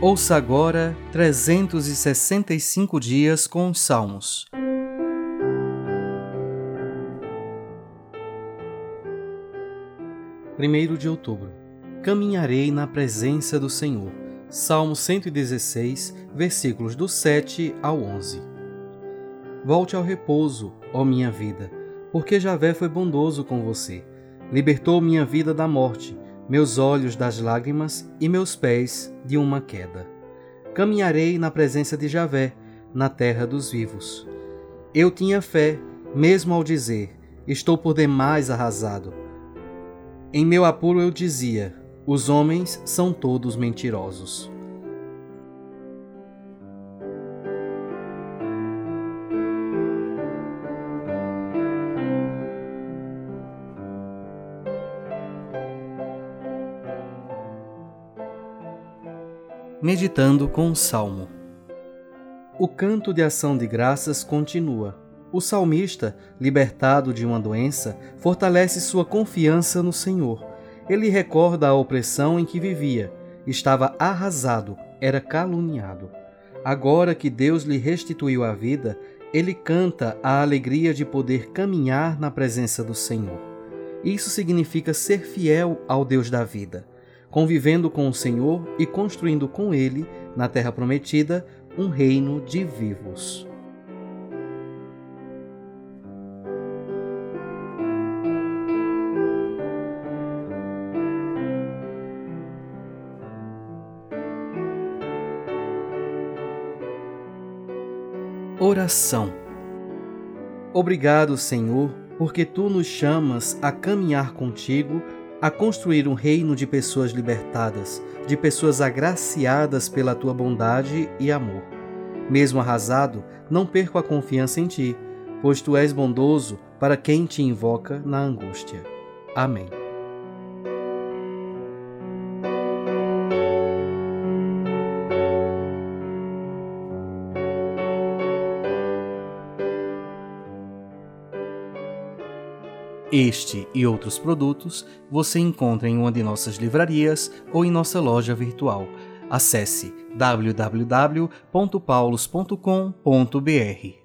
Ouça agora 365 dias com os Salmos. Primeiro de outubro. Caminharei na presença do Senhor. Salmo 116, versículos do 7 ao 11. Volte ao repouso, ó minha vida, porque Javé foi bondoso com você. Libertou minha vida da morte, meus olhos das lágrimas e meus pés de uma queda. Caminharei na presença de Javé, na terra dos vivos. Eu tinha fé, mesmo ao dizer, estou por demais arrasado. Em meu apuro eu dizia, os homens são todos mentirosos. Meditando com o Salmo. O canto de ação de graças continua. O salmista, libertado de uma doença, fortalece sua confiança no Senhor. Ele recorda a opressão em que vivia. Estava arrasado, era caluniado. Agora que Deus lhe restituiu a vida, ele canta a alegria de poder caminhar na presença do Senhor. Isso significa ser fiel ao Deus da vida, convivendo com o Senhor e construindo com Ele, na terra prometida, um reino de vivos. Oração. Obrigado, Senhor, porque Tu nos chamas a caminhar contigo, a construir um reino de pessoas libertadas, de pessoas agraciadas pela Tua bondade e amor. Mesmo arrasado, não perco a confiança em Ti, pois Tu és bondoso para quem Te invoca na angústia. Amém. Este e outros produtos você encontra em uma de nossas livrarias ou em nossa loja virtual. Acesse www.paulos.com.br.